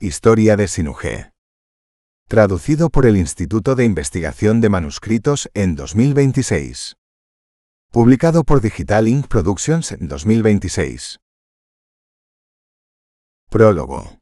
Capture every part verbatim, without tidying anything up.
Historia de Sinuje. Traducido por el Instituto de Investigación de Manuscritos en dos mil veintiséis. Publicado por Digital Ink Productions en dos mil veintiséis. Prólogo.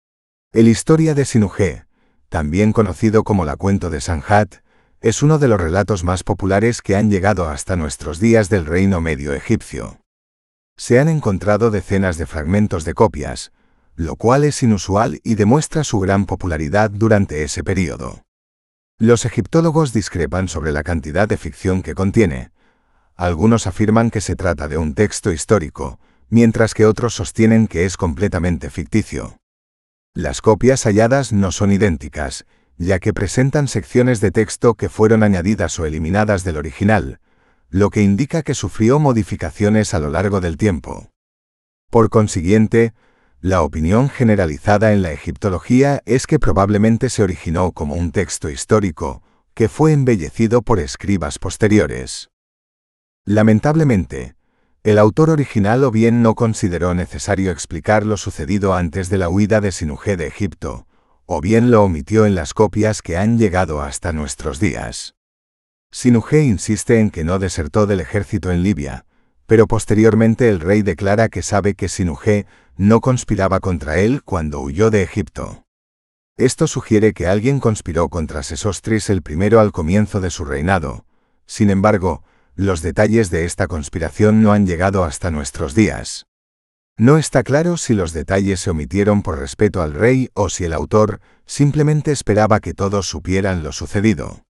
El Historia de Sinuje, también conocido como la Cuento de Sanjat, es uno de los relatos más populares que han llegado hasta nuestros días del Reino Medio egipcio. Se han encontrado decenas de fragmentos de copias, lo cual es inusual y demuestra su gran popularidad durante ese período. Los egiptólogos discrepan sobre la cantidad de ficción que contiene. Algunos afirman que se trata de un texto histórico, mientras que otros sostienen que es completamente ficticio. Las copias halladas no son idénticas, ya que presentan secciones de texto que fueron añadidas o eliminadas del original, lo que indica que sufrió modificaciones a lo largo del tiempo. Por consiguiente, la opinión generalizada en la egiptología es que probablemente se originó como un texto histórico, que fue embellecido por escribas posteriores. Lamentablemente, el autor original o bien no consideró necesario explicar lo sucedido antes de la huida de Sinuje de Egipto, o bien lo omitió en las copias que han llegado hasta nuestros días. Sinuje insiste en que no desertó del ejército en Libia, pero posteriormente el rey declara que sabe que Sinuje no conspiraba contra él cuando huyó de Egipto. Esto sugiere que alguien conspiró contra Sesostris el primero al comienzo de su reinado. Sin embargo, los detalles de esta conspiración no han llegado hasta nuestros días. No está claro si los detalles se omitieron por respeto al rey o si el autor simplemente esperaba que todos supieran lo sucedido.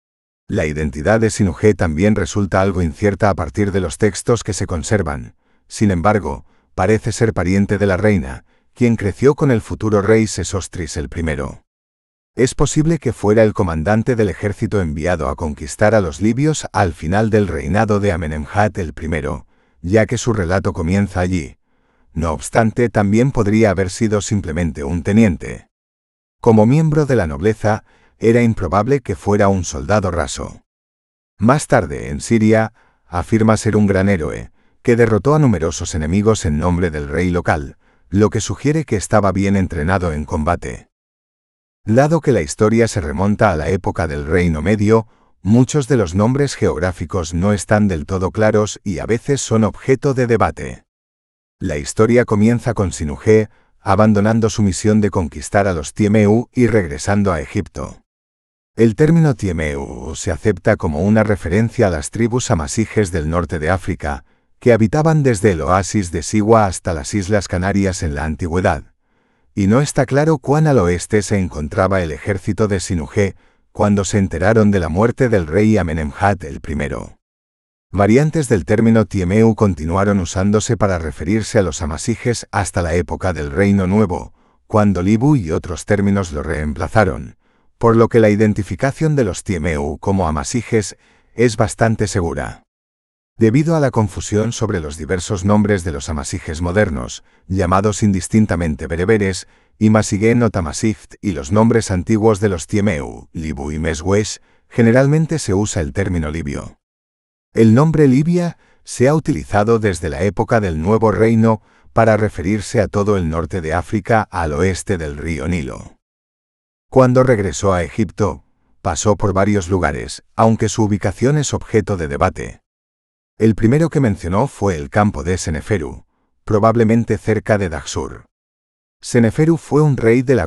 La identidad de Sinuje también resulta algo incierta a partir de los textos que se conservan. Sin embargo, parece ser pariente de la reina, quien creció con el futuro rey Sesostris el primero. Es posible que fuera el comandante del ejército enviado a conquistar a los libios al final del reinado de Amenemhat el primero, ya que su relato comienza allí. No obstante, también podría haber sido simplemente un teniente. Como miembro de la nobleza, era improbable que fuera un soldado raso. Más tarde, en Siria, afirma ser un gran héroe, que derrotó a numerosos enemigos en nombre del rey local, lo que sugiere que estaba bien entrenado en combate. Dado que la historia se remonta a la época del Reino Medio, muchos de los nombres geográficos no están del todo claros y a veces son objeto de debate. La historia comienza con Sinuje, abandonando su misión de conquistar a los Tiemeu y regresando a Egipto. El término Tiemeu se acepta como una referencia a las tribus amasijes del norte de África, que habitaban desde el oasis de Siwa hasta las Islas Canarias en la antigüedad, y no está claro cuán al oeste se encontraba el ejército de Sinuje cuando se enteraron de la muerte del rey Amenemhat el primero. Variantes del término Tiemeu continuaron usándose para referirse a los amasijes hasta la época del Reino Nuevo, cuando Libu y otros términos lo reemplazaron, por lo que la identificación de los Tiemeu como amasijes es bastante segura. Debido a la confusión sobre los diversos nombres de los amasijes modernos, llamados indistintamente bereberes, Imasigen o Tamasift, y los nombres antiguos de los Tiemeu, Libu y Meswesh, generalmente se usa el término libio. El nombre Libia se ha utilizado desde la época del Nuevo Reino para referirse a todo el norte de África al oeste del río Nilo. Cuando regresó a Egipto, pasó por varios lugares, aunque su ubicación es objeto de debate. El primero que mencionó fue el campo de Seneferu, probablemente cerca de Daxur. Seneferu fue un rey de la